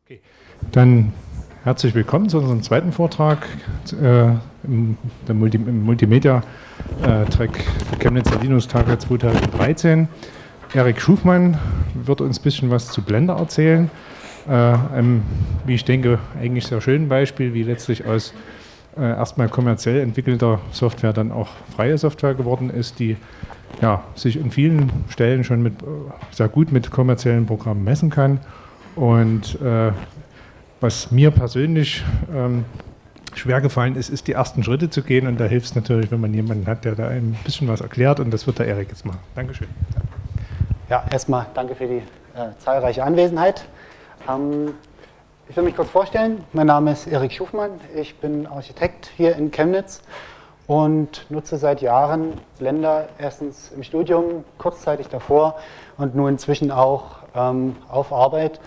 Okay. Dann herzlich willkommen zu unserem zweiten Vortrag im Multimedia-Track Chemnitzer Linux-Tage 2013. Erik Schufmann wird uns ein bisschen was zu Blender erzählen. Wie ich denke, eigentlich sehr schönes Beispiel, wie letztlich aus erstmal kommerziell entwickelter Software dann auch freie Software geworden ist, die sich in vielen Stellen schon sehr gut mit kommerziellen Programmen messen kann. Und was mir persönlich schwer gefallen ist, ist die ersten Schritte zu gehen. Und da hilft es natürlich, wenn man jemanden hat, der da ein bisschen was erklärt. Und das wird der Erik jetzt machen. Dankeschön. Ja, erstmal danke für die zahlreiche Anwesenheit. Ich will mich kurz vorstellen. Mein Name ist Erik Schufmann. Ich bin Architekt hier in Chemnitz und nutze seit Jahren Blender, erstens im Studium, kurzzeitig davor und nun inzwischen auch auf Arbeit,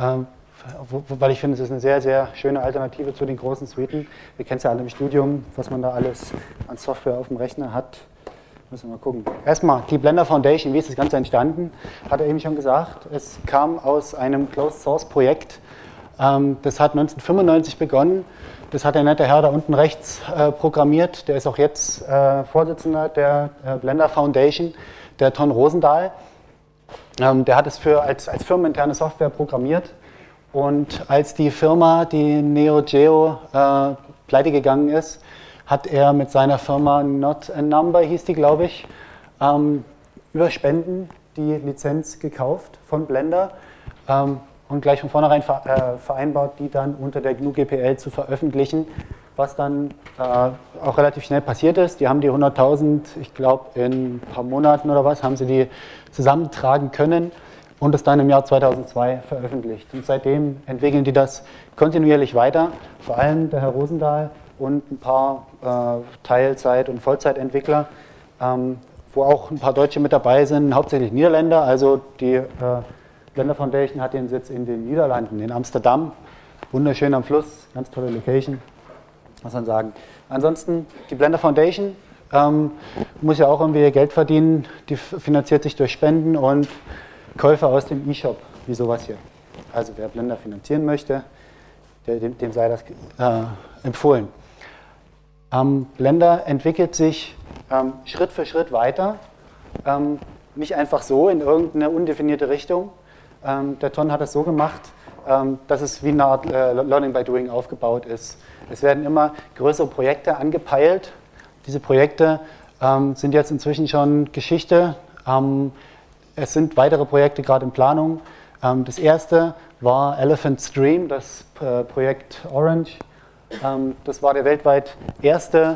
weil ich finde, es ist eine sehr, sehr schöne Alternative zu den großen Suiten. Wir kennen es ja alle im Studium, was man da alles an Software auf dem Rechner hat. Müssen wir mal gucken. Erstmal die Blender Foundation, wie ist das Ganze entstanden? Hat er eben schon gesagt. Es kam aus einem Closed Source Projekt. Das hat 1995 begonnen. Das hat der nette Herr da unten rechts programmiert. Der ist auch jetzt Vorsitzender der Blender Foundation, der Ton Rosendahl. Der hat es als firmeninterne Software programmiert. Und als die Firma, die Neo Geo, pleite gegangen ist, hat er mit seiner Firma Not a Number, hieß die, glaube ich, über Spenden die Lizenz gekauft von Blender und gleich von vornherein vereinbart, die dann unter der GNU GPL zu veröffentlichen, was dann auch relativ schnell passiert ist. Die haben die 100.000, ich glaube in ein paar Monaten oder was, haben sie die zusammentragen können und es dann im Jahr 2002 veröffentlicht. Und seitdem entwickeln die das kontinuierlich weiter, vor allem der Herr Rosendahl und ein paar Teilzeit- und Vollzeitentwickler, wo auch ein paar Deutsche mit dabei sind, hauptsächlich Niederländer. Also die Blender Foundation hat den Sitz in den Niederlanden, in Amsterdam, wunderschön am Fluss, ganz tolle Location, muss man sagen. Ansonsten die Blender Foundation muss ja auch irgendwie Geld verdienen, die finanziert sich durch Spenden und Käufe aus dem E-Shop, wie sowas hier. Also wer Blender finanzieren möchte, dem sei das empfohlen. Blender entwickelt sich Schritt für Schritt weiter, nicht einfach so in irgendeine undefinierte Richtung. Der Ton hat es so gemacht, dass es wie eine Art Learning by Doing aufgebaut ist. Es werden immer größere Projekte angepeilt. Diese Projekte sind jetzt inzwischen schon Geschichte. Es sind weitere Projekte gerade in Planung. Das erste war Elephant Stream, das Projekt Orange. Das war der weltweit erste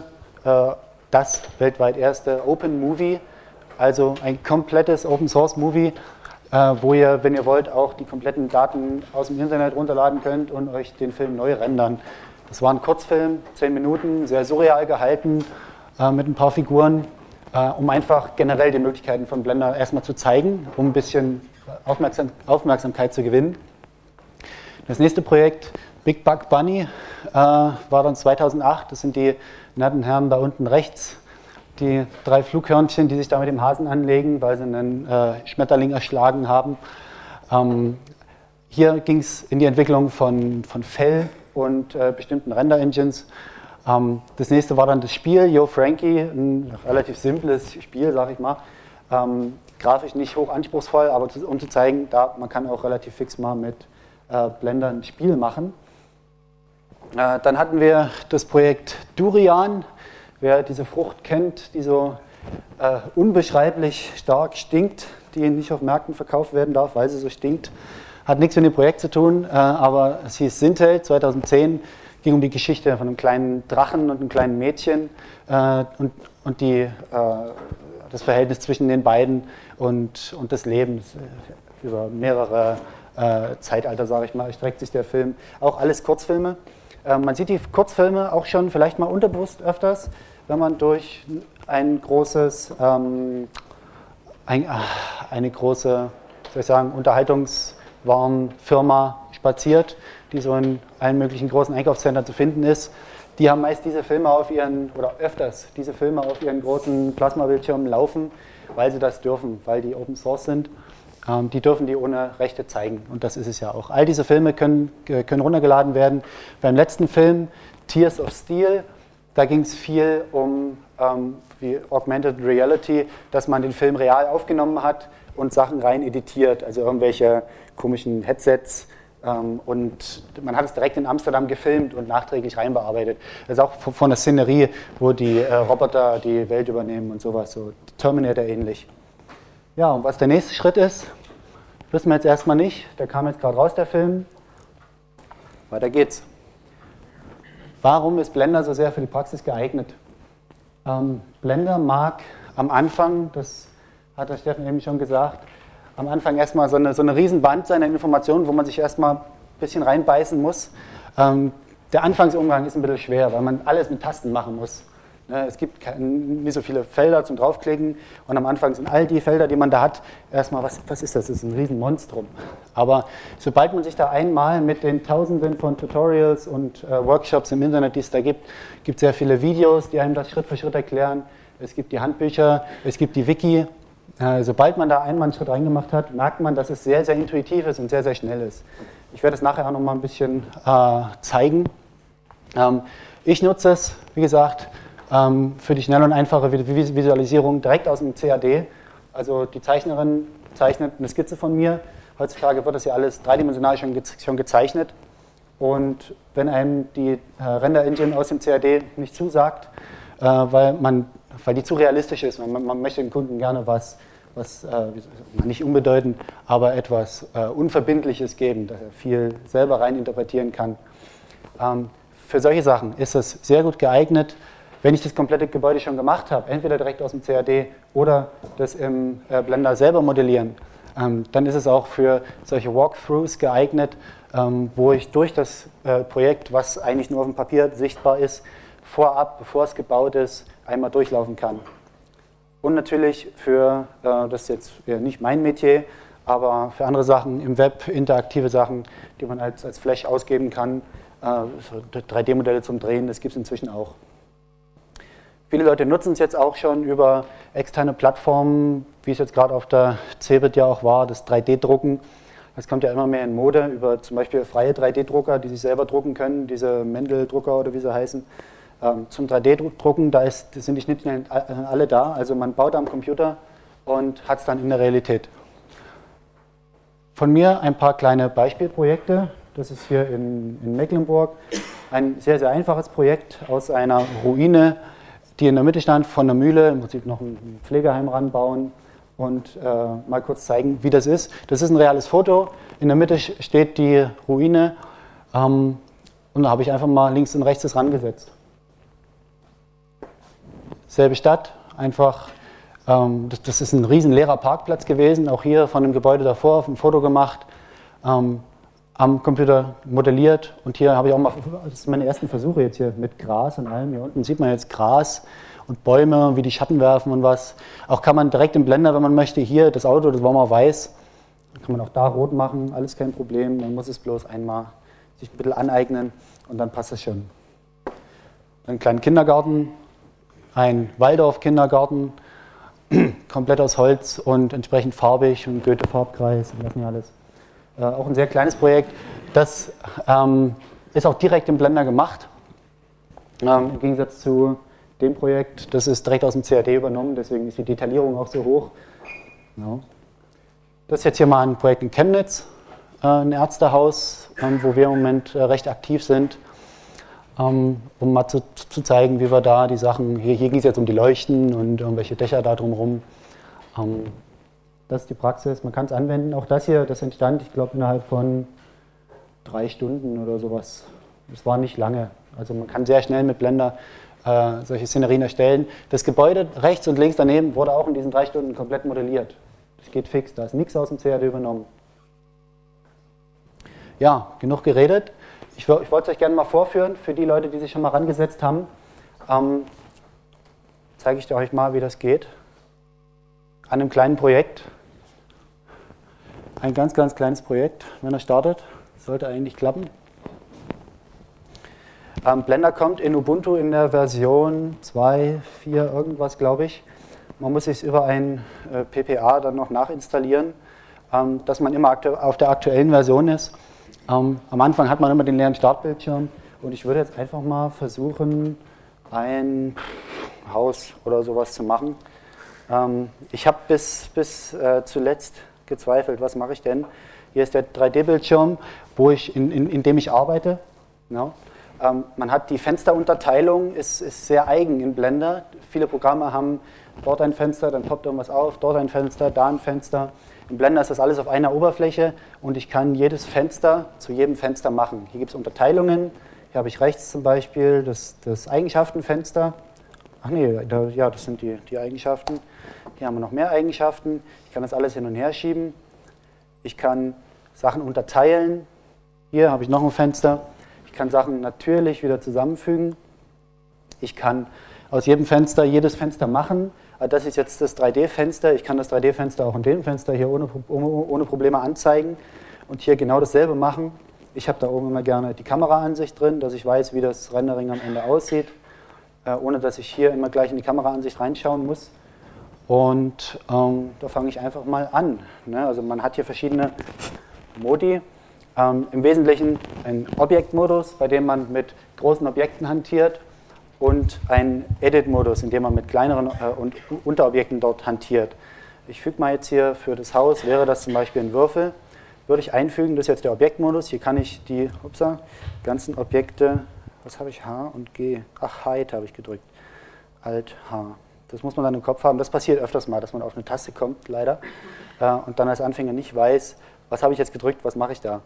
Open Movie, also ein komplettes Open Source Movie, wo ihr, wenn ihr wollt, auch die kompletten Daten aus dem Internet runterladen könnt und euch den Film neu rendern. Das war ein Kurzfilm, 10 Minuten, sehr surreal gehalten, mit ein paar Figuren, um einfach generell die Möglichkeiten von Blender erstmal zu zeigen, um ein bisschen Aufmerksamkeit zu gewinnen. Das nächste Projekt, Big Bug Bunny, war dann 2008. Das sind die netten Herren da unten rechts, die 3 Flughörnchen, die sich da mit dem Hasen anlegen, weil sie einen Schmetterling erschlagen haben. Hier ging es in die Entwicklung von Fell und bestimmten Render-Engines. Das nächste war dann das Spiel, Yo Frankie, ein relativ simples Spiel, sag ich mal. Grafisch nicht hoch anspruchsvoll, aber um zu zeigen, man kann auch relativ fix mal mit Blender ein Spiel machen. Dann hatten wir das Projekt Durian. Wer diese Frucht kennt, die so unbeschreiblich stark stinkt, die nicht auf Märkten verkauft werden darf, weil sie so stinkt, hat nichts mit dem Projekt zu tun, aber es hieß Sintel 2010, ging um die Geschichte von einem kleinen Drachen und einem kleinen Mädchen und das Verhältnis zwischen den beiden und das Leben über mehrere Zeitalter, sage ich mal, erstreckt sich der Film. Auch alles Kurzfilme. Man sieht die Kurzfilme auch schon vielleicht mal unterbewusst öfters, wenn man durch eine große, Unterhaltungswarenfirma spaziert, die so in allen möglichen großen Einkaufszentren zu finden ist. Die haben meist öfters diese Filme auf ihren großen Plasmabildschirmen laufen, weil sie das dürfen, weil die Open Source sind. Die dürfen die ohne Rechte zeigen und das ist es ja auch. All diese Filme können runtergeladen werden. Beim letzten Film, Tears of Steel, da ging es viel um wie Augmented Reality, dass man den Film real aufgenommen hat und Sachen rein editiert, also irgendwelche komischen Headsets und man hat es direkt in Amsterdam gefilmt und nachträglich reinbearbeitet. Das ist auch von der Szenerie, wo die Roboter die Welt übernehmen und sowas, so Terminator ähnlich. Ja, und was der nächste Schritt ist, wissen wir jetzt erstmal nicht. Der kam jetzt gerade raus, der Film. Weiter geht's. Warum ist Blender so sehr für die Praxis geeignet? Blender mag am Anfang, das hat der Steffen eben schon gesagt, am Anfang erstmal so eine riesen Wand seiner Informationen, wo man sich erstmal ein bisschen reinbeißen muss. Der Anfangsumgang ist ein bisschen schwer, weil man alles mit Tasten machen muss. Es gibt nicht so viele Felder zum Draufklicken und am Anfang sind all die Felder, die man da hat, erstmal, was ist das? Das ist ein Riesenmonstrum. Aber sobald man sich da einmal mit den Tausenden von Tutorials und Workshops im Internet, die es da gibt, gibt es sehr viele Videos, die einem das Schritt für Schritt erklären. Es gibt die Handbücher, es gibt die Wiki. Sobald man da einmal einen Schritt reingemacht hat, merkt man, dass es sehr, sehr intuitiv ist und sehr, sehr schnell ist. Ich werde es nachher auch noch mal ein bisschen zeigen. Ich nutze es, wie gesagt, für die schnelle und einfache Visualisierung direkt aus dem CAD. Also die Zeichnerin zeichnet eine Skizze von mir. Heutzutage wird das ja alles dreidimensional schon gezeichnet. Und wenn einem die Render-Engine aus dem CAD nicht zusagt, weil die zu realistisch ist, man möchte dem Kunden gerne was nicht unbedeutend, aber etwas Unverbindliches geben, dass er viel selber rein interpretieren kann. Für solche Sachen ist es sehr gut geeignet. Wenn ich das komplette Gebäude schon gemacht habe, entweder direkt aus dem CAD oder das im Blender selber modellieren, dann ist es auch für solche Walkthroughs geeignet, wo ich durch das Projekt, was eigentlich nur auf dem Papier sichtbar ist, vorab, bevor es gebaut ist, einmal durchlaufen kann. Und natürlich für, das ist jetzt nicht mein Metier, aber für andere Sachen im Web, interaktive Sachen, die man als Flash ausgeben kann, so 3D-Modelle zum Drehen, das gibt es inzwischen auch. Viele Leute nutzen es jetzt auch schon über externe Plattformen, wie es jetzt gerade auf der CeBIT ja auch war, das 3D-Drucken. Das kommt ja immer mehr in Mode, über zum Beispiel freie 3D-Drucker, die sich selber drucken können, diese Mendel-Drucker oder wie sie heißen. Zum 3D-Drucken, sind die Schnittstellen alle da, also man baut am Computer und hat es dann in der Realität. Von mir ein paar kleine Beispielprojekte. Das ist hier in Mecklenburg ein sehr, sehr einfaches Projekt aus einer Ruine, die in der Mitte stand von der Mühle, im Prinzip noch ein Pflegeheim ranbauen und mal kurz zeigen, wie das ist. Das ist ein reales Foto, in der Mitte steht die Ruine und da habe ich einfach mal links und rechts das rangesetzt. Selbe Stadt, einfach, das ist ein riesen leerer Parkplatz gewesen, auch hier von dem Gebäude davor, ein Foto gemacht, am Computer modelliert und hier habe ich auch mal, das sind meine ersten Versuche jetzt hier mit Gras und allem, hier unten sieht man jetzt Gras und Bäume, wie die Schatten werfen und was. Auch kann man direkt im Blender, wenn man möchte, hier das Auto, das war mal weiß, kann man auch da rot machen, alles kein Problem, man muss es bloß einmal sich ein bisschen aneignen und dann passt es schon. Einen kleinen Kindergarten, ein Waldorf-Kindergarten, komplett aus Holz und entsprechend farbig und Goethe-Farbkreis und das nicht alles. Auch ein sehr kleines Projekt. Das ist auch direkt im Blender gemacht. Im Gegensatz zu dem Projekt, das ist direkt aus dem CAD übernommen, deswegen ist die Detaillierung auch so hoch. Ja. Das ist jetzt hier mal ein Projekt in Chemnitz, ein Ärztehaus, wo wir im Moment recht aktiv sind, um mal zu zeigen, wie wir da die Sachen, hier ging es jetzt um die Leuchten und irgendwelche Dächer da drumherum. Das ist die Praxis, man kann es anwenden. Auch das hier, das entstand, ich glaube, innerhalb von 3 Stunden oder sowas. Das war nicht lange. Also man kann sehr schnell mit Blender solche Szenerien erstellen. Das Gebäude rechts und links daneben wurde auch in diesen 3 Stunden komplett modelliert. Das geht fix, da ist nichts aus dem CAD übernommen. Ja, genug geredet. Ich wollte es euch gerne mal vorführen, für die Leute, die sich schon mal rangesetzt haben. Zeige ich euch mal, wie das geht. An einem kleinen Projekt. Ein ganz, ganz kleines Projekt, wenn er startet. Sollte eigentlich klappen. Blender kommt in Ubuntu in der Version 2.4 irgendwas, glaube ich. Man muss sich über ein PPA dann noch nachinstallieren. dass man immer auf der aktuellen Version ist. Am Anfang hat man immer den leeren Startbildschirm und ich würde jetzt einfach mal versuchen, ein Haus oder sowas zu machen. Ich habe bis zuletzt gezweifelt, was mache ich denn? Hier ist der 3D-Bildschirm, in dem ich arbeite. Ja. Man hat die Fensterunterteilung, ist sehr eigen in Blender. Viele Programme haben dort ein Fenster, dann poppt irgendwas auf, dort ein Fenster, da ein Fenster. In Blender ist das alles auf einer Oberfläche und ich kann jedes Fenster zu jedem Fenster machen. Hier gibt es Unterteilungen. Hier habe ich rechts zum Beispiel das Eigenschaftenfenster. Ach nee, das sind die Eigenschaften. Hier haben wir noch mehr Eigenschaften. Ich kann das alles hin und her schieben. Ich kann Sachen unterteilen. Hier habe ich noch ein Fenster. Ich kann Sachen natürlich wieder zusammenfügen. Ich kann aus jedem Fenster jedes Fenster machen. Das ist jetzt das 3D-Fenster. Ich kann das 3D-Fenster auch in dem Fenster hier ohne Probleme anzeigen und hier genau dasselbe machen. Ich habe da oben immer gerne die Kameraansicht drin, dass ich weiß, wie das Rendering am Ende aussieht, ohne dass ich hier immer gleich in die Kameraansicht reinschauen muss. Und da fange ich einfach mal an. Ne? Also man hat hier verschiedene Modi. Im Wesentlichen ein Objektmodus, bei dem man mit großen Objekten hantiert, und ein Edit-Modus, in dem man mit kleineren und Unterobjekten dort hantiert. Ich füge mal jetzt hier für das Haus, wäre das zum Beispiel ein Würfel, würde ich einfügen, das ist jetzt der Objektmodus. Hier kann ich die ganzen Objekte, was habe ich, H und G, ach, Height habe ich gedrückt, Alt, H. Das muss man dann im Kopf haben, das passiert öfters mal, dass man auf eine Taste kommt, leider, und dann als Anfänger nicht weiß, was habe ich jetzt gedrückt, was mache ich da.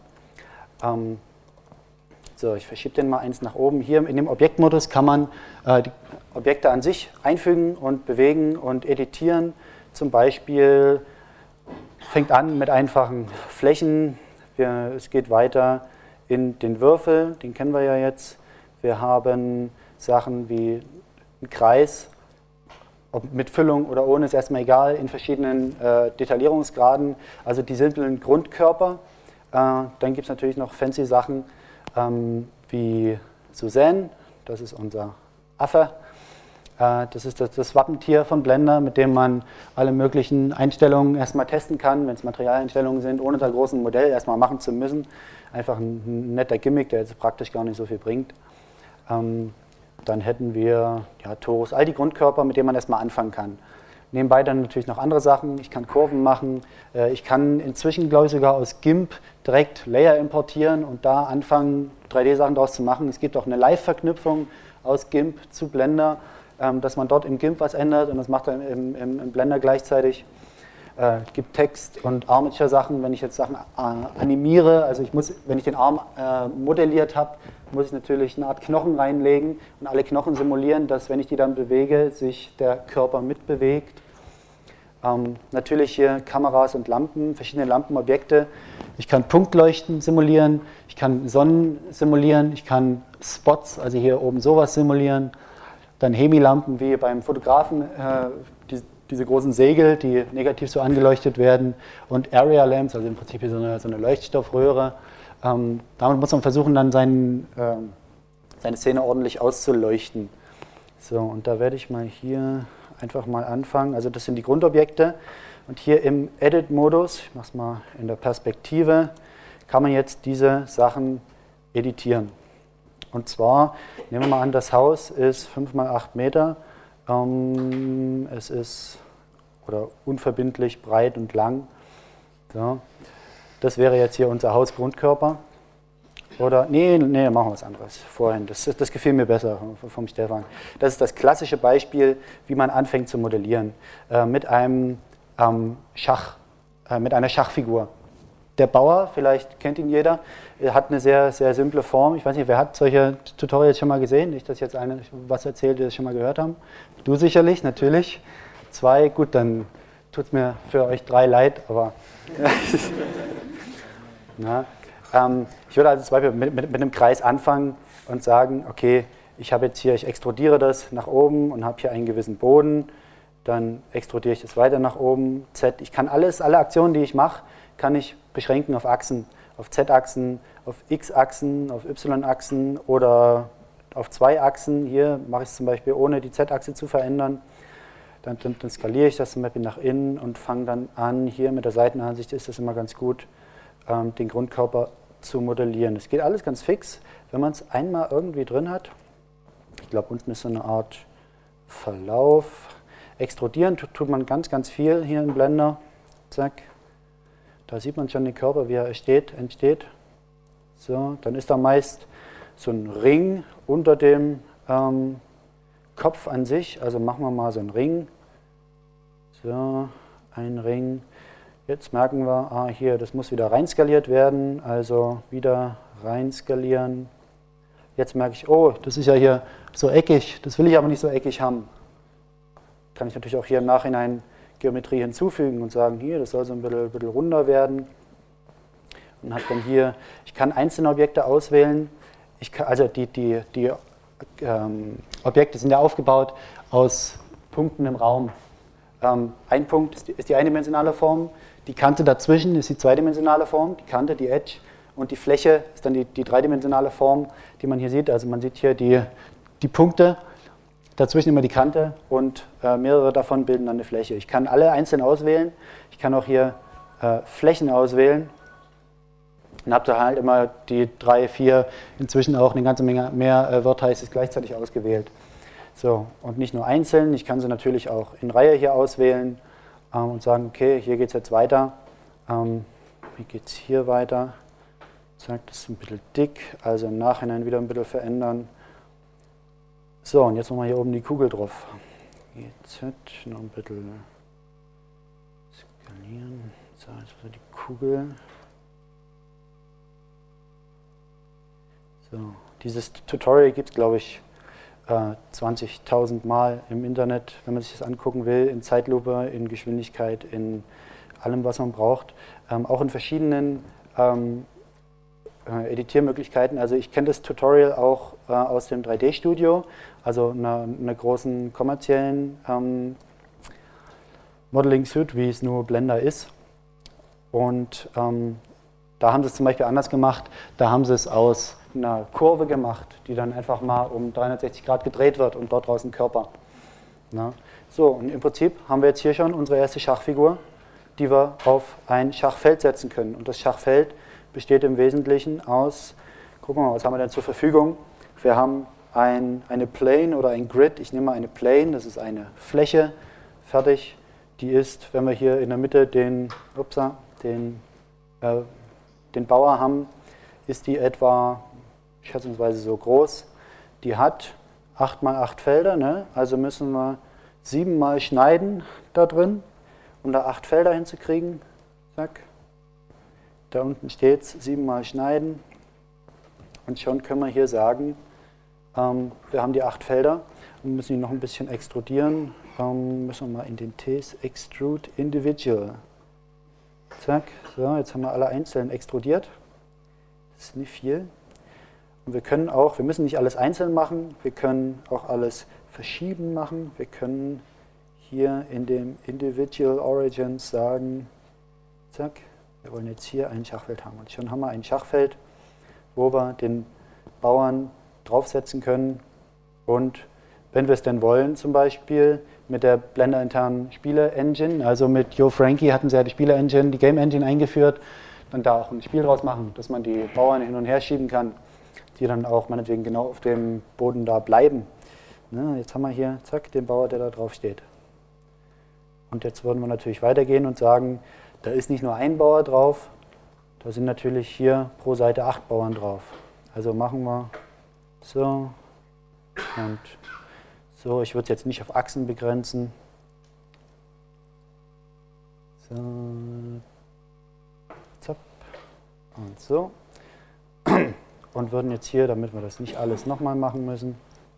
So, ich verschiebe den mal eins nach oben. Hier in dem Objektmodus kann man die Objekte an sich einfügen und bewegen und editieren. Zum Beispiel fängt an mit einfachen Flächen. Es geht weiter in den Würfel, den kennen wir ja jetzt. Wir haben Sachen wie einen Kreis, ob mit Füllung oder ohne, ist erstmal egal, in verschiedenen Detaillierungsgraden. Also die simplen Grundkörper. Dann gibt es natürlich noch fancy Sachen, wie Suzanne, das ist unser Affe, das ist das Wappentier von Blender, mit dem man alle möglichen Einstellungen erstmal testen kann, wenn es Materialeinstellungen sind, ohne da großen Modell erstmal machen zu müssen. Einfach ein netter Gimmick, der jetzt praktisch gar nicht so viel bringt. Dann hätten wir Torus, all die Grundkörper, mit denen man erstmal anfangen kann. Nebenbei dann natürlich noch andere Sachen. Ich kann Kurven machen. Ich kann inzwischen, glaube ich, sogar aus GIMP direkt Layer importieren und da anfangen, 3D-Sachen daraus zu machen. Es gibt auch eine Live-Verknüpfung aus GIMP zu Blender, dass man dort im GIMP was ändert und das macht dann im Blender gleichzeitig. Es gibt Text- und Armature-Sachen, wenn ich jetzt Sachen animiere. Also wenn ich den Arm modelliert habe, muss ich natürlich eine Art Knochen reinlegen und alle Knochen simulieren, dass, wenn ich die dann bewege, sich der Körper mitbewegt. Natürlich hier Kameras und Lampen, verschiedene Lampenobjekte. Ich kann Punktleuchten simulieren, ich kann Sonnen simulieren, ich kann Spots, also hier oben sowas simulieren. Dann Hemilampen wie beim Fotografen, diese großen Segel, die negativ so angeleuchtet werden, und Area Lamps, also im Prinzip so eine Leuchtstoffröhre. Damit muss man versuchen, dann seine Szene ordentlich auszuleuchten. So, und da werde ich mal hier einfach mal anfangen. Also das sind die Grundobjekte. Und hier im Edit-Modus, ich mache es mal in der Perspektive, kann man jetzt diese Sachen editieren. Und zwar, nehmen wir mal an, das Haus ist 5 mal 8 Meter. Es ist unverbindlich breit und lang. So. Das wäre jetzt hier unser Hausgrundkörper. Oder, nee, machen wir was anderes vorhin. Das gefiel mir besser vom Stefan. Das ist das klassische Beispiel, wie man anfängt zu modellieren. Mit einer Schachfigur. Der Bauer, vielleicht kennt ihn jeder, hat eine sehr, sehr simple Form. Ich weiß nicht, wer hat solche Tutorials schon mal gesehen? Nicht, dass jetzt was erzählt, die das schon mal gehört haben. Du sicherlich, natürlich. 2, gut, dann tut es mir für euch 3 leid, aber na, ich würde also zum Beispiel mit einem Kreis anfangen und sagen, okay, ich extrudiere das nach oben und habe hier einen gewissen Boden, dann extrudiere ich das weiter nach oben, Z. Ich kann alle Aktionen, die ich mache, kann ich beschränken auf Achsen, auf Z-Achsen, auf X-Achsen, auf Y-Achsen oder auf 2 Achsen. Hier mache ich es zum Beispiel ohne die Z-Achse zu verändern. Dann skaliere ich das zum Beispiel nach innen und fange dann an, hier mit der Seitenansicht ist das immer ganz gut, den Grundkörper zu modellieren. Es geht alles ganz fix, wenn man es einmal irgendwie drin hat. Ich glaube, unten ist so eine Art Verlauf. Extrudieren tut man ganz, ganz viel hier im Blender. Zack. Da sieht man schon den Körper, wie er entsteht. So, dann ist da meist so ein Ring unter dem Kopf an sich. Also machen wir mal so einen Ring. So, ein Ring. Jetzt merken wir, hier, das muss wieder reinskaliert werden. Also wieder reinskalieren. Jetzt merke ich, oh, das ist ja hier so eckig. Das will ich aber nicht so eckig haben. Kann ich natürlich auch hier im Nachhinein Geometrie hinzufügen und sagen, hier, das soll so ein bisschen runder werden. Und habe dann hier, ich kann einzelne Objekte auswählen. Also die Objekte sind ja aufgebaut aus Punkten im Raum. Ein Punkt ist die eindimensionale Form, die Kante dazwischen ist die zweidimensionale Form, die Kante, die Edge, und die Fläche ist dann die dreidimensionale Form, die man hier sieht. Also man sieht hier die Punkte, dazwischen immer die Kante und mehrere davon bilden dann eine Fläche. Ich kann alle einzeln auswählen, ich kann auch hier Flächen auswählen. Und habe da halt immer die 3, 4, inzwischen auch eine ganze Menge mehr Vertices gleichzeitig ausgewählt. So, und nicht nur einzeln, ich kann sie natürlich auch in Reihe hier auswählen und sagen, okay, hier geht es jetzt weiter. Wie geht es hier weiter? Zack, das ist ein bisschen dick, also im Nachhinein wieder ein bisschen verändern. So, und jetzt machen wir hier oben die Kugel drauf. GZ, noch ein bisschen skalieren. So, jetzt also die Kugel. So, dieses Tutorial gibt es, glaube ich, 20.000 Mal im Internet, wenn man sich das angucken will, in Zeitlupe, in Geschwindigkeit, in allem, was man braucht. Auch in verschiedenen Editiermöglichkeiten. Also ich kenne das Tutorial auch aus dem 3D-Studio, also einer großen kommerziellen Modeling-Suite, wie es nur Blender ist. Und da haben sie es zum Beispiel anders gemacht. Da haben sie es aus einer Kurve gemacht, die dann einfach mal um 360 Grad gedreht wird und dort draußen Körper. Na? So, und im Prinzip haben wir jetzt hier schon unsere erste Schachfigur, die wir auf ein Schachfeld setzen können. Und das Schachfeld besteht im Wesentlichen aus, gucken wir mal, was haben wir denn zur Verfügung? Wir haben eine Plane oder ein Grid. Ich nehme mal eine Plane, das ist eine Fläche, fertig. Die ist, wenn wir hier in der Mitte den Bauer haben, ist die etwa schätzungsweise so groß. Die hat 8 mal 8 Felder, ne? Also müssen wir 7 mal schneiden da drin, um da 8 Felder hinzukriegen. Zack. Da unten steht es, 7 mal schneiden. Und schon können wir hier sagen, wir haben die 8 Felder und müssen die noch ein bisschen extrudieren. Müssen wir mal in den Ts Extrude Individual. Zack, so, jetzt haben wir alle einzeln extrudiert. Das ist nicht viel. Und wir müssen nicht alles einzeln machen, wir können auch alles verschieben machen. Wir können hier in dem Individual Origins sagen, zack, wir wollen jetzt hier ein Schachfeld haben. Und schon haben wir ein Schachfeld, wo wir den Bauern draufsetzen können. Und wenn wir es denn wollen, zum Beispiel mit der Blender-internen Spiele-Engine, also mit Joe Frankie hatten sie ja die Spiele-Engine, die Game-Engine eingeführt, dann da auch ein Spiel draus machen, dass man die Bauern hin und her schieben kann, die dann auch meinetwegen genau auf dem Boden da bleiben. Na, jetzt haben wir hier, zack, den Bauer, der da drauf steht. Und jetzt würden wir natürlich weitergehen und sagen, da ist nicht nur ein Bauer drauf, da sind natürlich hier pro Seite 8 Bauern drauf. Also machen wir so und so. Ich würde es jetzt nicht auf Achsen begrenzen. So, zapp und so. Und würden jetzt hier, damit wir das nicht alles nochmal machen müssen,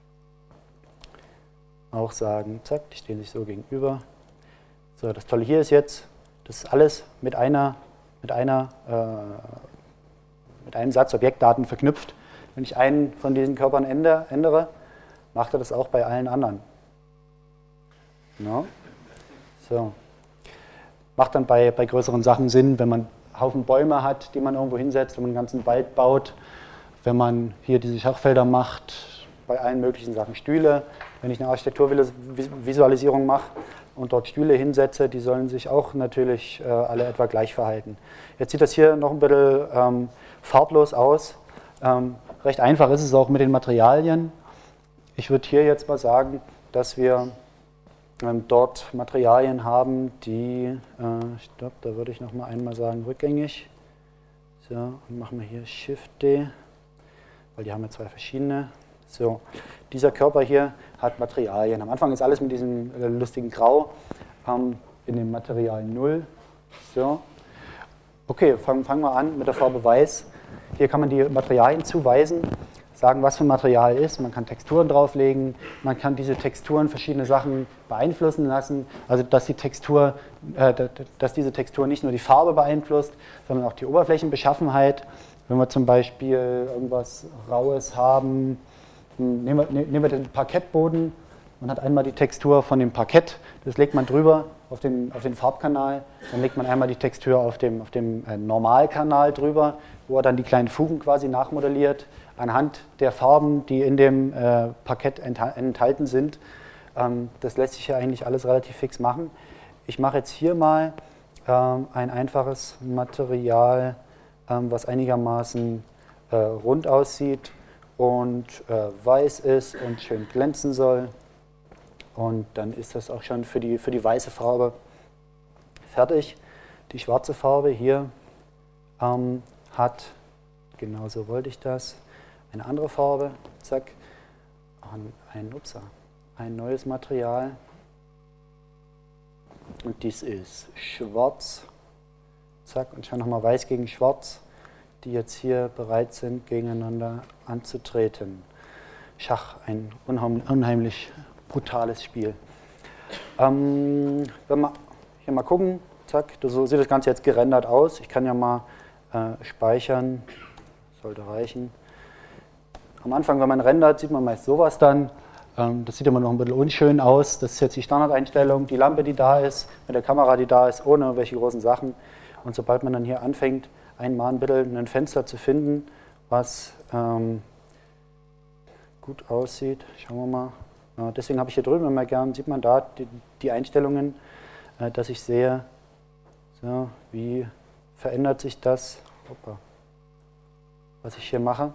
auch sagen, zack, die stehen sich so gegenüber. So, das Tolle hier ist jetzt, das ist alles mit einem Satz Objektdaten verknüpft. Wenn ich einen von diesen Körpern ändere, macht er das auch bei allen anderen. No? So. Macht dann bei größeren Sachen Sinn, wenn man Haufen Bäume hat, die man irgendwo hinsetzt, wenn man einen ganzen Wald baut. Wenn man hier diese Schachfelder macht, bei allen möglichen Sachen. Stühle, wenn ich eine Architekturvisualisierung mache und dort Stühle hinsetze, die sollen sich auch natürlich alle etwa gleich verhalten. Jetzt sieht das hier noch ein bisschen farblos aus. Recht einfach ist es auch mit den Materialien. Ich würde hier jetzt mal sagen, dass wir dort Materialien haben, die, stopp, da würde ich noch mal einmal sagen, rückgängig. So, und machen wir hier Shift-D, weil die haben ja zwei verschiedene. So, dieser Körper hier hat Materialien. Am Anfang ist alles mit diesem lustigen Grau in dem Material 0. So. Okay, fangen wir an mit der Farbe Weiß. Hier kann man die Materialien zuweisen, sagen, was für ein Material ist. Man kann Texturen drauflegen, man kann diese Texturen verschiedene Sachen beeinflussen lassen. Also dass diese Textur nicht nur die Farbe beeinflusst, sondern auch die Oberflächenbeschaffenheit. Wenn wir zum Beispiel irgendwas Raues haben, nehmen wir den Parkettboden. Man hat einmal die Textur von dem Parkett, das legt man drüber auf den Farbkanal. Dann legt man einmal die Textur auf dem Normalkanal drüber, wo er dann die kleinen Fugen quasi nachmodelliert, anhand der Farben, die in dem Parkett enthalten sind. Das lässt sich ja eigentlich alles relativ fix machen. Ich mache jetzt hier mal ein einfaches Material, was einigermaßen rund aussieht und weiß ist und schön glänzen soll. Und dann ist das auch schon für die weiße Farbe fertig. Die schwarze Farbe hier hat, genauso wollte ich das, eine andere Farbe, zack, ein neues Material. Und dies ist schwarz, zack, und schon nochmal weiß gegen schwarz, die jetzt hier bereit sind, gegeneinander anzutreten. Schach, ein unheimlich brutales Spiel. Wenn wir hier mal gucken, zack, so sieht das Ganze jetzt gerendert aus. Ich kann ja mal speichern, sollte reichen. Am Anfang, wenn man rendert, sieht man meist sowas dann. Das sieht immer noch ein bisschen unschön aus. Das ist jetzt die Standardeinstellung, die Lampe, die da ist, mit der Kamera, die da ist, ohne welche großen Sachen. Und sobald man dann hier anfängt, einmal ein bisschen ein Fenster zu finden, was gut aussieht, schauen wir mal. Deswegen habe ich hier drüben immer gern, sieht man da die Einstellungen, dass ich sehe, so, wie verändert sich das, was ich hier mache.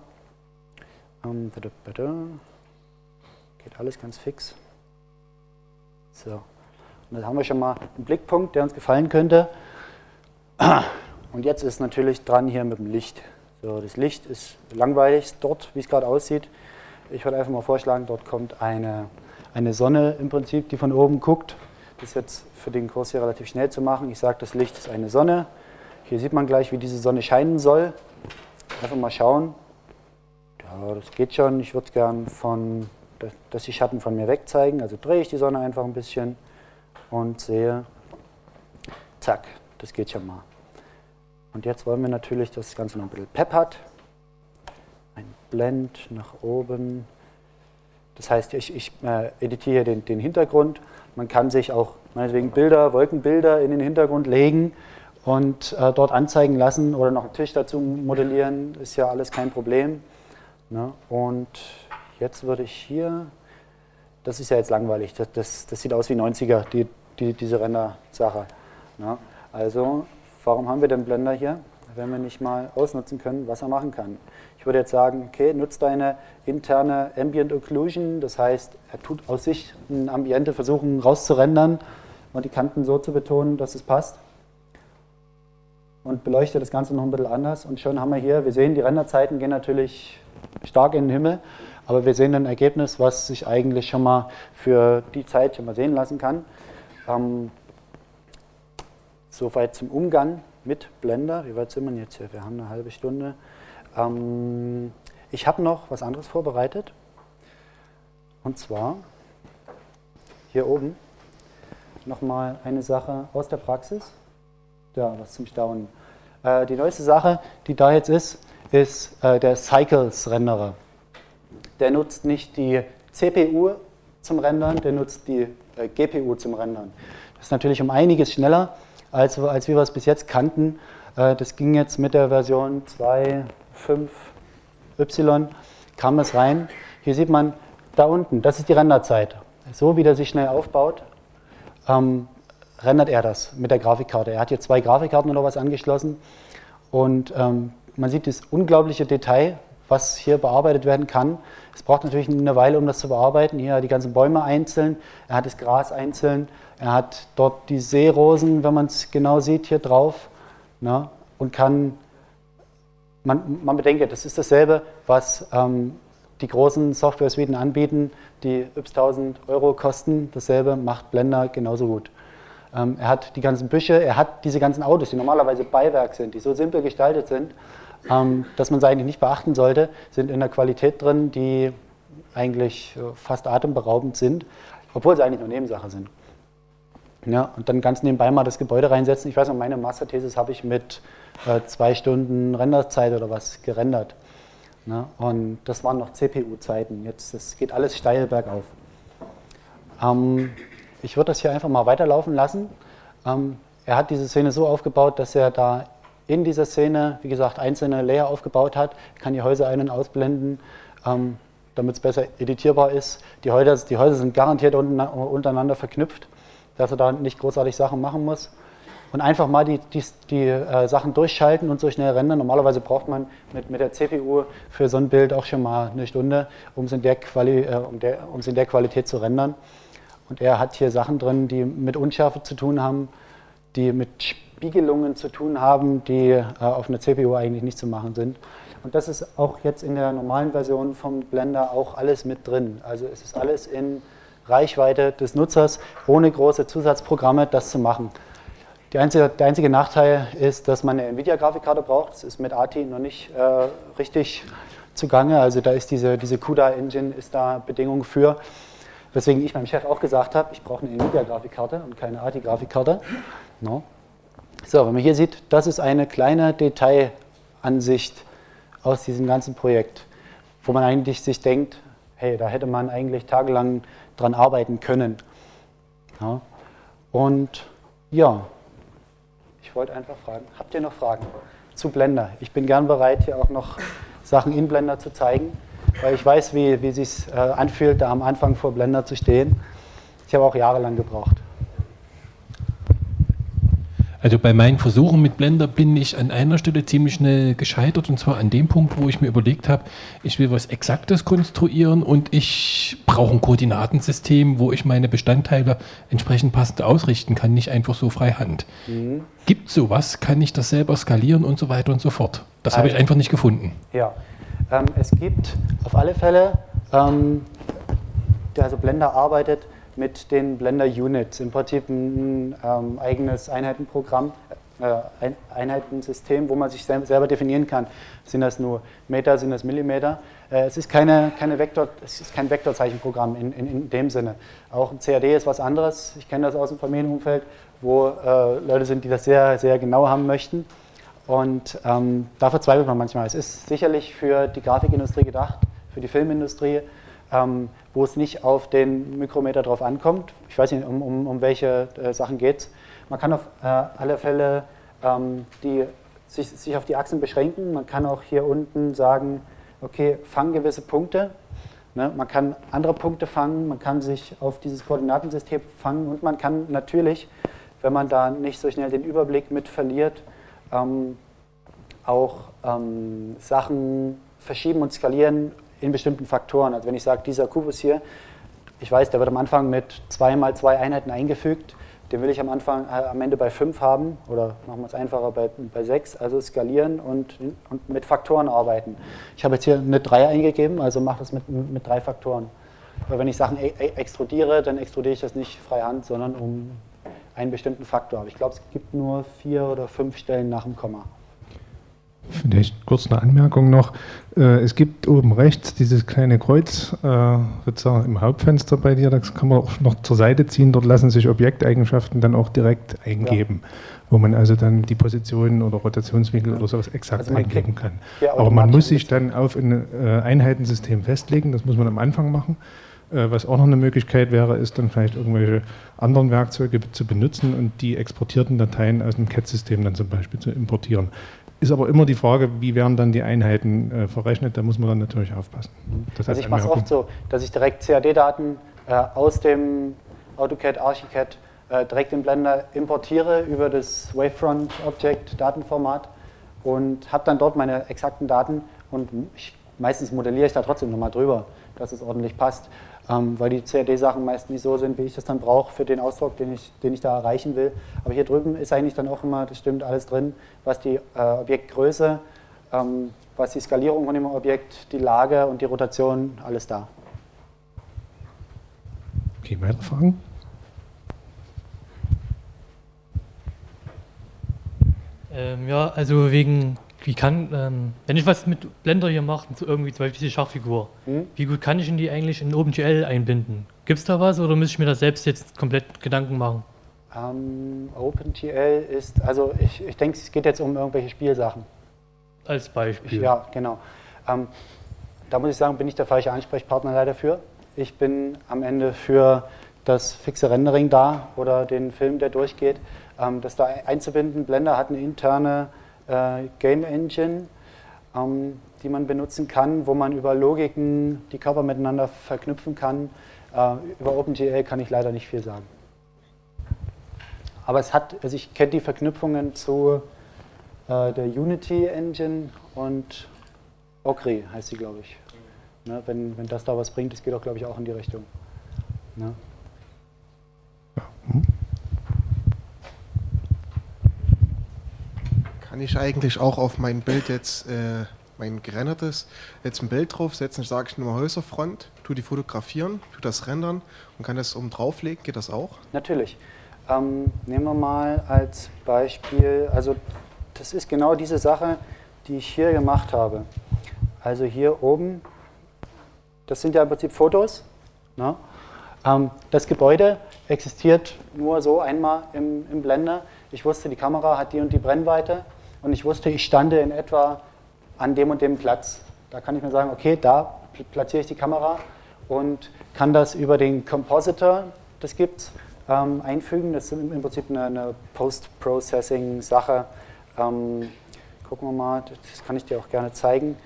Geht alles ganz fix. So, und dann haben wir schon mal einen Blickpunkt, der uns gefallen könnte. Und jetzt ist natürlich dran hier mit dem Licht. So, das Licht ist langweilig dort, wie es gerade aussieht. Ich würde einfach mal vorschlagen, dort kommt eine Sonne im Prinzip, die von oben guckt. Das ist jetzt für den Kurs hier relativ schnell zu machen. Ich sage, das Licht ist eine Sonne. Hier sieht man gleich, wie diese Sonne scheinen soll. Einfach mal schauen. Ja, das geht schon. Ich würde gern dass die Schatten von mir wegzeigen. Also drehe ich die Sonne einfach ein bisschen und sehe, zack, das geht schon mal. Und jetzt wollen wir natürlich, dass das Ganze noch ein bisschen Pep hat. Ein Blend nach oben. Das heißt, ich editiere hier den Hintergrund. Man kann sich auch meinetwegen Wolkenbilder in den Hintergrund legen und dort anzeigen lassen oder noch einen Tisch dazu modellieren. Ist ja alles kein Problem. Ne? Und jetzt würde ich hier, das ist ja jetzt langweilig, das sieht aus wie 90er, diese Render-Sache. Ne? Also, warum haben wir den Blender hier, wenn wir nicht mal ausnutzen können, was er machen kann? Ich würde jetzt sagen, okay, nutzt deine interne Ambient Occlusion, das heißt, er tut aus sich ein Ambiente versuchen rauszurendern und die Kanten so zu betonen, dass es passt. Und beleuchtet das Ganze noch ein bisschen anders und schon haben wir hier, wir sehen, die Renderzeiten gehen natürlich stark in den Himmel, aber wir sehen ein Ergebnis, was sich eigentlich schon mal für die Zeit schon mal sehen lassen kann. Soweit zum Umgang mit Blender. Wie weit sind wir jetzt hier? Wir haben eine halbe Stunde. Ich habe noch was anderes vorbereitet. Und zwar hier oben nochmal eine Sache aus der Praxis. Ja, was zum Staunen. Die neueste Sache, die da jetzt ist der Cycles-Renderer. Der nutzt nicht die CPU zum Rendern, der nutzt die GPU zum Rendern. Das ist natürlich um einiges schneller, als wir es bis jetzt kannten. Das ging jetzt mit der Version 2.5y, kam es rein. Hier sieht man, da unten, das ist die Renderzeit. So wie der sich schnell aufbaut, rendert er das mit der Grafikkarte. Er hat hier 2 Grafikkarten oder was angeschlossen und man sieht das unglaubliche Detail, was hier bearbeitet werden kann. Es braucht natürlich eine Weile, um das zu bearbeiten. Hier die ganzen Bäume einzeln, er hat das Gras einzeln, er hat dort die Seerosen, wenn man es genau sieht, hier drauf. Na, und kann, man bedenke, das ist dasselbe, was die großen Software-Suiten anbieten, die x 1000 Euro kosten. Dasselbe macht Blender genauso gut. Er hat die ganzen Büsche, er hat diese ganzen Autos, die normalerweise Beiwerk sind, die so simpel gestaltet sind, dass man sie eigentlich nicht beachten sollte, sind in der Qualität drin, die eigentlich fast atemberaubend sind, obwohl sie eigentlich nur Nebensache sind. Ja, und dann ganz nebenbei mal das Gebäude reinsetzen. Ich weiß noch, meine Masterthesis habe ich mit 2 Stunden Renderzeit oder was gerendert. Ja, und das waren noch CPU-Zeiten. Jetzt das geht alles steil bergauf. Ich würde das hier einfach mal weiterlaufen lassen. Er hat diese Szene so aufgebaut, dass er da in dieser Szene, wie gesagt, einzelne Layer aufgebaut hat, kann die Häuser ein- und ausblenden, damit es besser editierbar ist. Die Häuser sind garantiert untereinander verknüpft, dass er da nicht großartig Sachen machen muss. Und einfach mal die Sachen durchschalten und so schnell rendern. Normalerweise braucht man mit der CPU für so ein Bild auch schon mal eine Stunde, um es in der Qualität zu rendern. Und er hat hier Sachen drin, die mit Unschärfe zu tun haben, die mit Spiegelungen zu tun haben, die auf einer CPU eigentlich nicht zu machen sind. Und das ist auch jetzt in der normalen Version vom Blender auch alles mit drin. Also es ist alles in Reichweite des Nutzers, ohne große Zusatzprogramme das zu machen. Der einzige Nachteil ist, dass man eine Nvidia-Grafikkarte braucht. Das ist mit ATI noch nicht richtig zugange. Also da ist diese CUDA-Engine ist da Bedingung für. Weswegen ich meinem Chef auch gesagt habe, ich brauche eine Nvidia-Grafikkarte und keine ATI-Grafikkarte. No. So, wenn man hier sieht, das ist eine kleine Detailansicht aus diesem ganzen Projekt, wo man eigentlich sich denkt, hey, da hätte man eigentlich tagelang dran arbeiten können. Ja. Und ja, ich wollte einfach fragen, habt ihr noch Fragen zu Blender? Ich bin gern bereit, hier auch noch Sachen in Blender zu zeigen, weil ich weiß, wie es sich anfühlt, da am Anfang vor Blender zu stehen. Ich habe auch jahrelang gebraucht. Also bei meinen Versuchen mit Blender bin ich an einer Stelle ziemlich schnell gescheitert, und zwar an dem Punkt, wo ich mir überlegt habe, ich will was Exaktes konstruieren und ich brauche ein Koordinatensystem, wo ich meine Bestandteile entsprechend passend ausrichten kann, nicht einfach so freihand. Gibt es sowas? Kann ich das selber skalieren und so weiter und so fort? Das habe ich einfach nicht gefunden. Ja, es gibt auf alle Fälle, also Blender arbeitet mit den Blender Units, im Prinzip ein eigenes Einheitenprogramm, Einheitensystem, wo man sich selber definieren kann. Sind das nur Meter, sind das Millimeter? Es ist kein Vektorzeichenprogramm in dem Sinne. Auch ein CAD ist was anderes. Ich kenne das aus dem Familienumfeld, wo Leute sind, die das sehr, sehr genau haben möchten. Und da verzweifelt man manchmal. Es ist sicherlich für die Grafikindustrie gedacht, für die Filmindustrie, wo es nicht auf den Mikrometer drauf ankommt. Ich weiß nicht, um welche Sachen geht es. Man kann auf alle Fälle sich auf die Achsen beschränken. Man kann auch hier unten sagen, okay, fang gewisse Punkte. Ne? Man kann andere Punkte fangen, man kann sich auf dieses Koordinatensystem fangen und man kann natürlich, wenn man da nicht so schnell den Überblick mit verliert, auch Sachen verschieben und skalieren in bestimmten Faktoren. Also wenn ich sage, dieser Kubus hier, ich weiß, der wird am Anfang mit 2 mal 2 Einheiten eingefügt, den will ich am Ende bei 5 haben oder machen wir es einfacher bei 6, also skalieren und mit Faktoren arbeiten. Ich habe jetzt hier eine 3 eingegeben, also mache das mit 3 Faktoren. Aber wenn ich Sachen extrudiere, dann extrudiere ich das nicht freihand, sondern um einen bestimmten Faktor. Aber ich glaube, es gibt nur 4 oder 5 Stellen nach dem Komma. Vielleicht kurz eine Anmerkung noch. Es gibt oben rechts dieses kleine Kreuz sozusagen im Hauptfenster bei dir, das kann man auch noch zur Seite ziehen. Dort lassen sich Objekteigenschaften dann auch direkt eingeben, wo man also dann die Positionen oder Rotationswinkel oder sowas exakt eingeben kann. Aber man muss sich dann auf ein Einheitensystem festlegen, das muss man am Anfang machen. Was auch noch eine Möglichkeit wäre, ist dann vielleicht irgendwelche anderen Werkzeuge zu benutzen und die exportierten Dateien aus dem CAD-System dann zum Beispiel zu importieren. Ist aber immer die Frage, wie werden dann die Einheiten verrechnet, da muss man dann natürlich aufpassen. Das Also ich mache es oft so, dass ich direkt CAD-Daten aus dem AutoCAD, Archicad direkt in Blender importiere über das Wavefront-Object-Datenformat und habe dann dort meine exakten Daten und meistens modelliere ich da trotzdem nochmal drüber, dass es ordentlich passt, weil die CAD-Sachen meist nicht so sind, wie ich das dann brauche für den Ausdruck, den ich da erreichen will. Aber hier drüben ist eigentlich dann auch immer, das stimmt, alles drin, was die Objektgröße, was die Skalierung von dem Objekt, die Lage und die Rotation, alles da. Okay, weitere Fragen? Ja, also wegen, wenn ich was mit Blender hier mache, so irgendwie zum Beispiel diese Schachfigur, wie gut kann ich in die eigentlich in OpenGL einbinden? Gibt es da was oder muss ich mir das selbst jetzt komplett Gedanken machen? OpenGL ist, also ich denke, es geht jetzt um irgendwelche Spielsachen. Als Beispiel. Ja, genau. Da muss ich sagen, bin ich der falsche Ansprechpartner leider für. Ich bin am Ende für das fixe Rendering da oder den Film, der durchgeht. Das da einzubinden. Blender hat eine interne Game Engine, die man benutzen kann, wo man über Logiken die Körper miteinander verknüpfen kann. Über OpenGL kann ich leider nicht viel sagen. Aber also ich kenne die Verknüpfungen zu der Unity Engine und Ocri heißt sie, glaube ich. Ne, wenn das da was bringt, das geht auch, glaube ich, auch in die Richtung. Ne? Kann ich eigentlich auch auf mein Bild jetzt, mein gerendertes, jetzt ein Bild draufsetzen, sage ich nur Häuserfront, tu die fotografieren, tu das rendern und kann das oben drauflegen, geht das auch? Natürlich. Nehmen wir mal als Beispiel, also das ist genau diese Sache, die ich hier gemacht habe. Also hier oben, das sind ja im Prinzip Fotos. Ne? Das Gebäude existiert nur so einmal im Blender. Ich wusste, die Kamera hat die und die Brennweite und ich wusste, ich stande in etwa an dem und dem Platz. Da kann ich mir sagen, okay, da platziere ich die Kamera und kann das über den Compositor, das gibt's, einfügen. Das ist im Prinzip eine Post-Processing-Sache. Gucken wir mal, das kann ich dir auch gerne zeigen.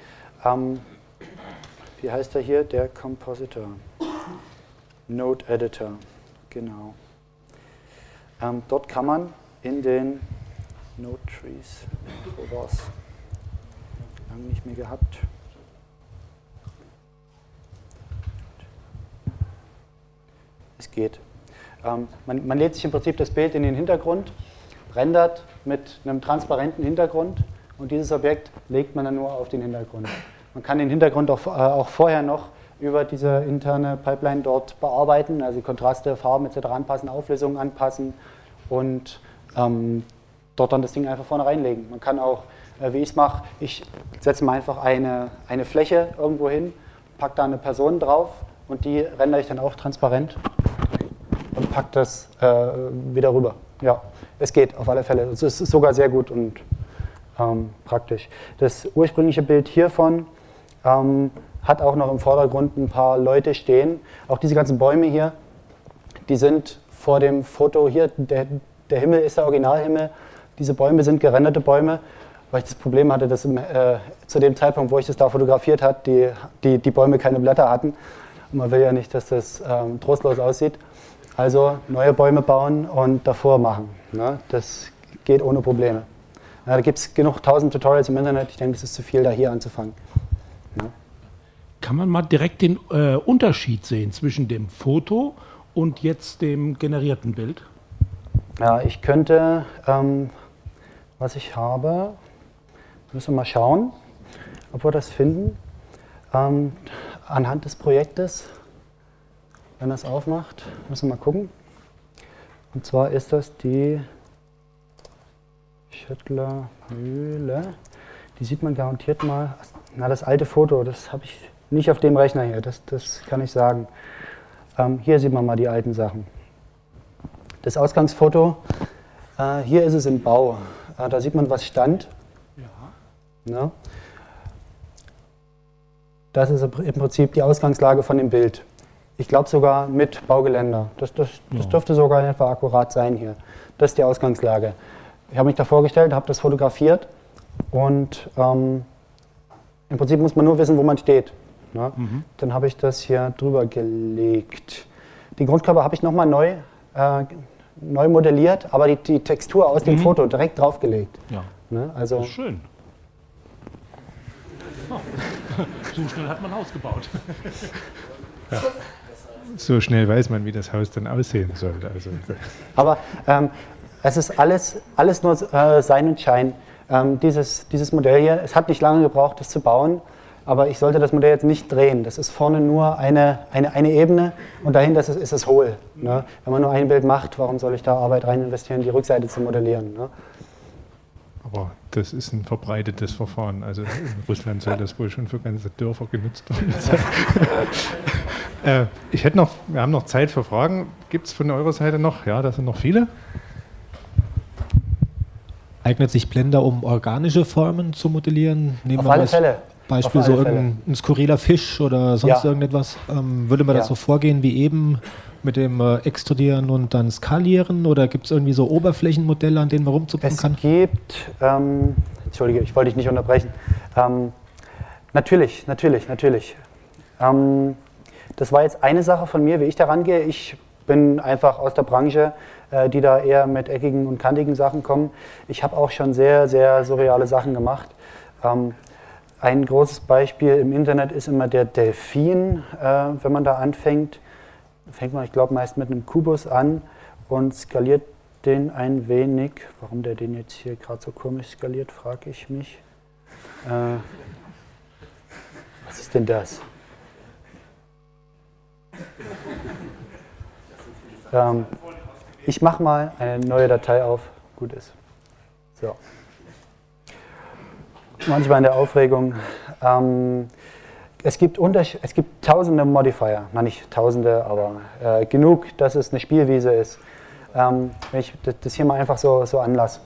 Wie heißt der hier? Der Compositor. Node Editor, genau. Dort kann man in den Node Trees, wo war es? Lange nicht mehr gehabt. Es geht. Man lädt sich im Prinzip das Bild in den Hintergrund, rendert mit einem transparenten Hintergrund und dieses Objekt legt man dann nur auf den Hintergrund. Man kann den Hintergrund auch vorher noch über diese interne Pipeline dort bearbeiten, also Kontraste, Farben etc. anpassen, Auflösungen anpassen und dort dann das Ding einfach vorne reinlegen. Man kann auch, wie ich es mache, ich setze mal einfach eine Fläche irgendwo hin, packe da eine Person drauf und die rendere ich dann auch transparent und packe das wieder rüber. Ja, es geht auf alle Fälle. Es ist sogar sehr gut und praktisch. Das ursprüngliche Bild hiervon hat auch noch im Vordergrund ein paar Leute stehen. Auch diese ganzen Bäume hier, die sind vor dem Foto hier, der Himmel ist der Originalhimmel. Diese Bäume sind gerenderte Bäume, weil ich das Problem hatte, dass zu dem Zeitpunkt, wo ich das da fotografiert habe, die Bäume keine Blätter hatten. Und man will ja nicht, dass das trostlos aussieht. Also neue Bäume bauen und davor machen. Ne? Das geht ohne Probleme. Ja, da gibt es genug 1000 Tutorials im Internet. Ich denke, es ist zu viel, da hier anzufangen. Ja. Kann man mal direkt den Unterschied sehen zwischen dem Foto und jetzt dem generierten Bild? Ja, ich könnte, was ich habe, müssen wir mal schauen, ob wir das finden. Anhand des Projektes, wenn das aufmacht, müssen wir mal gucken. Und zwar ist das die Schöttler Mühle. Die sieht man garantiert mal. Na, das alte Foto, das habe ich nicht auf dem Rechner hier, das kann ich sagen. Hier sieht man mal die alten Sachen. Das Ausgangsfoto, hier ist es im Bau. Da sieht man, was stand. Ja. Ja. Das ist im Prinzip die Ausgangslage von dem Bild. Ich glaube sogar mit Baugeländer. Das dürfte sogar in etwa akkurat sein hier. Das ist die Ausgangslage. Ich habe mich da vorgestellt, habe das fotografiert Und im Prinzip muss man nur wissen, wo man steht. Ne? Dann habe ich das hier drüber gelegt. Die Grundkörper habe ich nochmal neu modelliert, aber die Textur aus dem Foto direkt draufgelegt. Ja. Ne? Also, Das ist schön. Oh. So schnell hat man ein Haus gebaut. So schnell weiß man, wie das Haus dann aussehen sollte. Also, aber es ist alles nur Sein und Schein. Dieses Modell hier, es hat nicht lange gebraucht, das zu bauen, aber ich sollte das Modell jetzt nicht drehen. Das ist vorne nur eine Ebene und dahinter ist es hohl. Ne? Wenn man nur ein Bild macht, warum soll ich da Arbeit rein investieren, die Rückseite zu modellieren? Ne? aber das ist ein verbreitetes Verfahren. Also in Russland soll das wohl schon für ganze Dörfer genutzt werden. Wir haben noch Zeit für Fragen. Gibt es von eurer Seite noch? Ja, das sind noch viele. Eignet sich Blender, um organische Formen zu modellieren? Nehmen Auf wir alle als Fälle. Beispiel Auf so alle Fälle. irgendein skurriler Fisch oder sonst irgendetwas. Würde man das so vorgehen wie eben mit dem Extrudieren und dann Skalieren? Oder gibt es irgendwie so Oberflächenmodelle, an denen man rumzupfen kann? Es gibt, Entschuldige, ich wollte dich nicht unterbrechen. Natürlich. Das war jetzt eine Sache von mir, wie ich da rangehe. Ich bin einfach aus der Branche, die da eher mit eckigen und kantigen Sachen kommen. Ich habe auch schon sehr, sehr surreale Sachen gemacht. Ein großes Beispiel im Internet ist immer der Delfin. Wenn man da anfängt, fängt man, ich glaube, meist mit einem Kubus an und skaliert den ein wenig. Warum der den jetzt hier gerade so komisch skaliert, frage ich mich. Was ist denn das? Ich mache mal eine neue Datei auf. Gut ist. So. Manchmal in der Aufregung. Es gibt tausende Modifier, na nicht tausende, aber genug, dass es eine Spielwiese ist. Wenn ich das hier mal einfach so anlasse.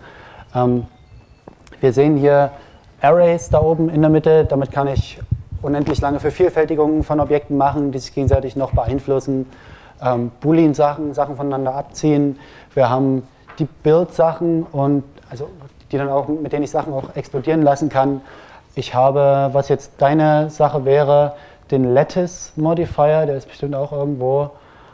Wir sehen hier Arrays da oben in der Mitte, damit kann ich unendlich lange Vervielfältigungen von Objekten machen, die sich gegenseitig noch beeinflussen. Boolean-Sachen, Sachen voneinander abziehen. Wir haben die Build-Sachen und also die dann auch, mit denen ich Sachen auch explodieren lassen kann. Ich habe, was jetzt deine Sache wäre, den Lattice-Modifier, der ist bestimmt auch irgendwo,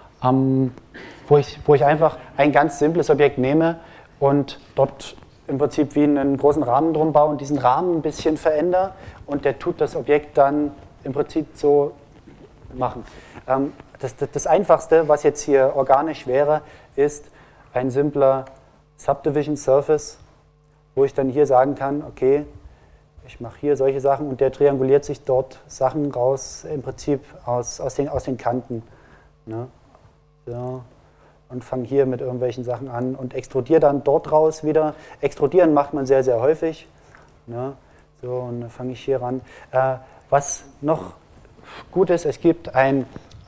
wo ich einfach ein ganz simples Objekt nehme und dort im Prinzip wie einen großen Rahmen drum baue und diesen Rahmen ein bisschen verändere und der tut das Objekt dann im Prinzip so machen. Das Einfachste, was jetzt hier organisch wäre, ist ein simpler Subdivision Surface, wo ich dann hier sagen kann, okay, ich mache hier solche Sachen und der trianguliert sich dort Sachen raus, im Prinzip aus den Kanten. Ne? So. Und fange hier mit irgendwelchen Sachen an und extrudiere dann dort raus wieder. Extrudieren macht man sehr, sehr häufig. Ne? So, und dann fange ich hier ran. Was noch gut ist, es gibt da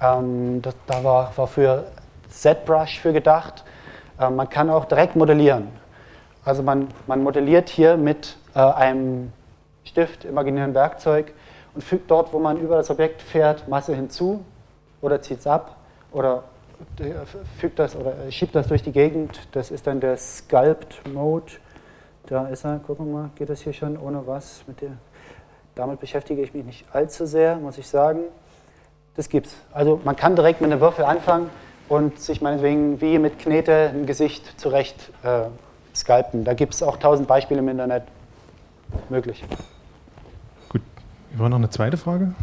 war für ZBrush für gedacht. Man kann auch direkt modellieren. Also man modelliert hier mit einem Stift, imaginären Werkzeug und fügt dort, wo man über das Objekt fährt, Masse hinzu oder zieht es ab oder fügt das oder schiebt das durch die Gegend. Das ist dann der Sculpt Mode. Da ist er, gucken wir mal, geht das hier schon ohne was? Damit beschäftige ich mich nicht allzu sehr, muss ich sagen. Das gibt's. Also man kann direkt mit einem Würfel anfangen und sich meinetwegen wie mit Knete ein Gesicht zurecht sculpten. Da gibt es auch 1000 Beispiele im Internet. Möglich. Gut. Wir wollen noch eine zweite Frage.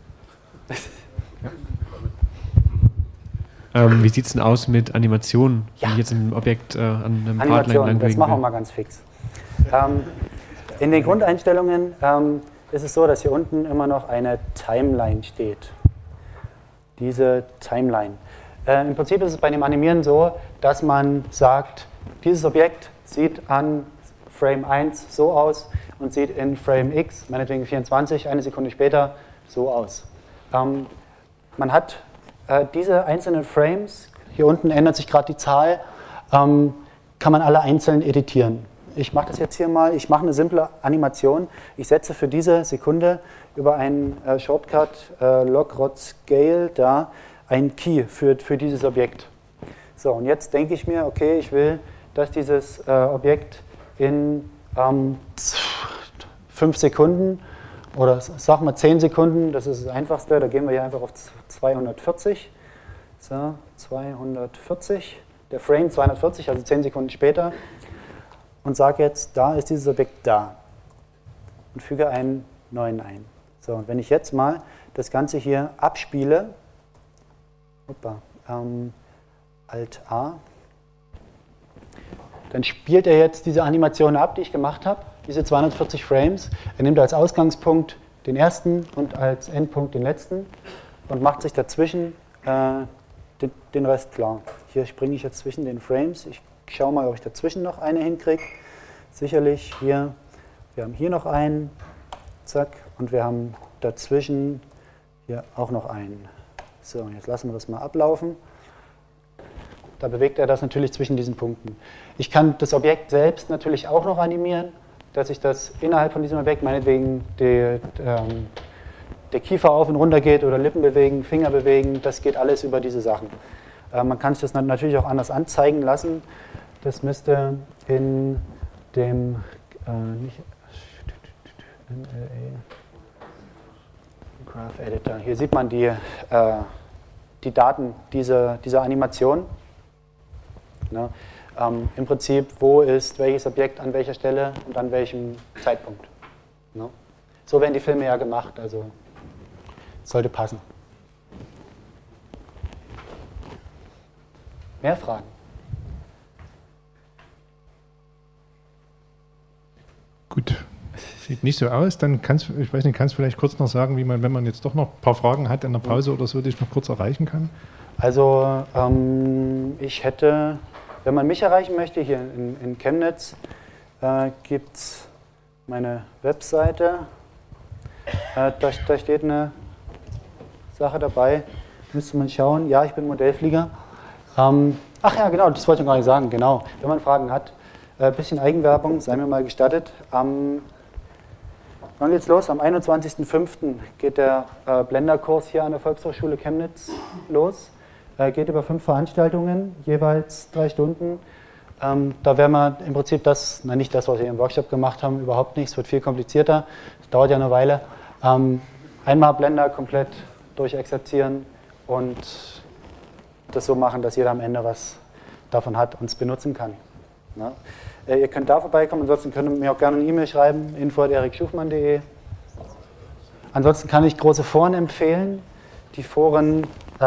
Wie sieht es denn aus mit Animationen, wenn ich jetzt ein Objekt an einem Part lang das machen wir mal ganz fix. In den Grundeinstellungen ist es so, dass hier unten immer noch eine Timeline steht. Diese Timeline. Im Prinzip ist es bei dem Animieren so, dass man sagt, dieses Objekt sieht an Frame 1 so aus und sieht in Frame X, meinetwegen 24, eine Sekunde später, so aus. Man hat diese einzelnen Frames, hier unten ändert sich gerade die Zahl, kann man alle einzeln editieren. Ich mache das jetzt hier mal, ich mache eine simple Animation. Ich setze für diese Sekunde über einen Shortcut Logrod Scale da einen Key für dieses Objekt. So, und jetzt denke ich mir, okay, ich will, dass dieses Objekt in 5 Sekunden oder sagen wir 10 Sekunden, das ist das Einfachste, da gehen wir hier einfach auf 240. So, 240, der Frame 240, also 10 Sekunden später. Und sage jetzt, da ist dieses Objekt da. Und füge einen neuen ein. So, und wenn ich jetzt mal das Ganze hier abspiele, Alt A, dann spielt er jetzt diese Animation ab, die ich gemacht habe, diese 240 Frames. Er nimmt als Ausgangspunkt den ersten und als Endpunkt den letzten und macht sich dazwischen den Rest klar. Hier springe ich jetzt zwischen den Frames. Ich schaue mal, ob ich dazwischen noch eine hinkriege. Sicherlich hier, wir haben hier noch einen, zack, und wir haben dazwischen hier auch noch einen. So, und jetzt lassen wir das mal ablaufen. Da bewegt er das natürlich zwischen diesen Punkten. Ich kann das Objekt selbst natürlich auch noch animieren, dass ich das innerhalb von diesem Objekt, meinetwegen der Kiefer auf und runter geht oder Lippen bewegen, Finger bewegen, das geht alles über diese Sachen. Man kann sich das natürlich auch anders anzeigen lassen. Das müsste in dem Graph Editor. Hier sieht man die Daten dieser Animation. Ne? Im Prinzip, wo ist welches Objekt an welcher Stelle und an welchem Zeitpunkt. Ne? So werden die Filme ja gemacht, also sollte passen. Mehr Fragen? Gut, sieht nicht so aus. Dann kannst du vielleicht kurz noch sagen, wie man, wenn man jetzt doch noch ein paar Fragen hat in der Pause oder so, dich noch kurz erreichen kann? Also ich hätte, wenn man mich erreichen möchte, hier in Chemnitz gibt es meine Webseite. Da steht eine Sache dabei, müsste man schauen. Ja, ich bin Modellflieger. Ach ja, genau, das wollte ich noch gar nicht sagen. Genau, wenn man Fragen hat, ein bisschen Eigenwerbung, sei mir mal gestattet. Wann geht's los? Am 21.05. geht der Blenderkurs hier an der Volkshochschule Chemnitz los. Geht über 5 Veranstaltungen, jeweils 3 Stunden. Da werden wir im Prinzip das, nicht das, was wir im Workshop gemacht haben, überhaupt nicht. Es wird viel komplizierter. Es dauert ja eine Weile. Einmal Blender komplett durchexerzieren und das so machen, dass jeder am Ende was davon hat und es benutzen kann. Ja. Ihr könnt da vorbeikommen, ansonsten könnt ihr mir auch gerne eine E-Mail schreiben, info@erikschufmann.de. Ansonsten kann ich große Foren empfehlen. Die Foren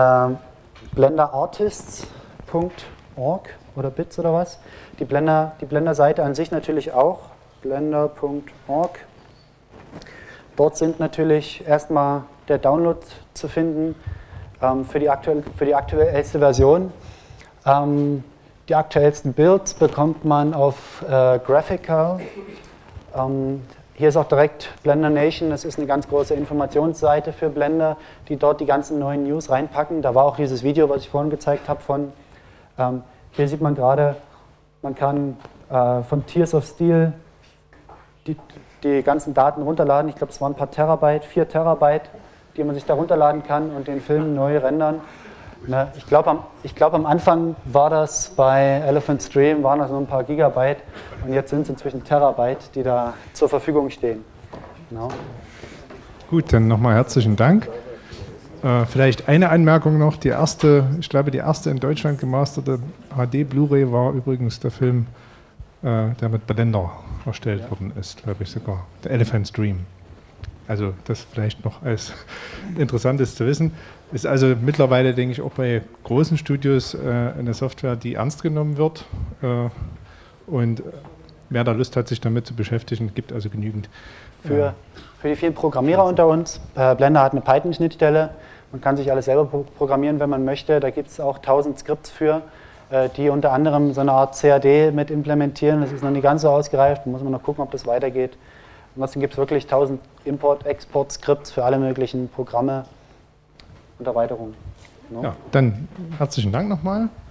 blenderartists.org oder bits oder was. Die Blender-Seite an sich natürlich auch, blender.org. Dort sind natürlich erstmal der Download zu finden für die aktuellste Version. Die aktuellsten Builds bekommt man auf Graphical. Hier ist auch direkt Blender Nation, das ist eine ganz große Informationsseite für Blender, die dort die ganzen neuen News reinpacken. Da war auch dieses Video, was ich vorhin gezeigt habe von, hier sieht man gerade, man kann von Tears of Steel die ganzen Daten runterladen. Ich glaube, es waren ein paar Terabyte, 4 Terabyte, die man sich da runterladen kann und den Film neu rendern. Ich glaube, am Anfang war das bei Elephant Stream, waren das nur ein paar Gigabyte und jetzt sind es inzwischen Terabyte, die da zur Verfügung stehen. Genau. Gut, dann nochmal herzlichen Dank. Vielleicht eine Anmerkung noch, die erste in Deutschland gemasterte HD Blu-ray war übrigens der Film, der mit Blender erstellt worden ist, glaube ich sogar, der Elephant Stream. Also das vielleicht noch als Interessantes zu wissen. Ist also mittlerweile, denke ich, auch bei großen Studios eine Software, die ernst genommen wird. Und wer da Lust hat, sich damit zu beschäftigen, gibt also genügend. Für die vielen Programmierer unter uns, Blender hat eine Python-Schnittstelle. Man kann sich alles selber programmieren, wenn man möchte. Da gibt es auch 1000 Skripts für, die unter anderem so eine Art CAD mit implementieren. Das ist noch nicht ganz so ausgereift. Da muss man noch gucken, ob das weitergeht. Ansonsten gibt es wirklich 1000 Import-Export-Skripts für alle möglichen Programme und Erweiterungen. No? Ja, dann herzlichen Dank nochmal.